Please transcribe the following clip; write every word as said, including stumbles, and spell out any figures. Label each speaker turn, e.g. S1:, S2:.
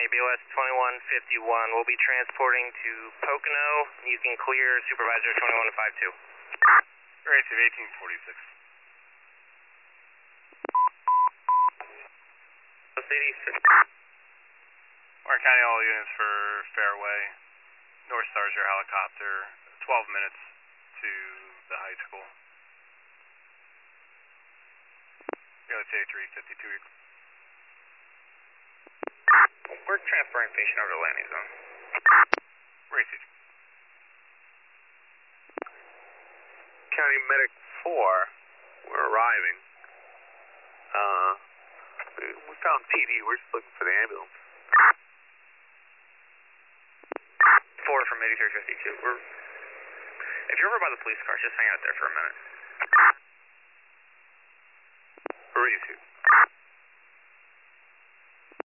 S1: B O S twenty-one fifty-one. We'll be transporting to Pocono. You can clear Supervisor twenty-one fifty-two.
S2: Receive eighteen forty-six.
S1: City.
S2: Warren County, all units for Fairway. North Star's your helicopter. twelve minutes to the high school. Go to three fifty-two.
S1: We're transferring patient over to landing zone.
S2: Receive.
S3: County Medic four, we're arriving. Uh, we, we found P D, we're just looking for the ambulance.
S1: four from eighty-three fifty-two. We're, if you're over by the police car, just hang out there for a minute.
S3: Receive.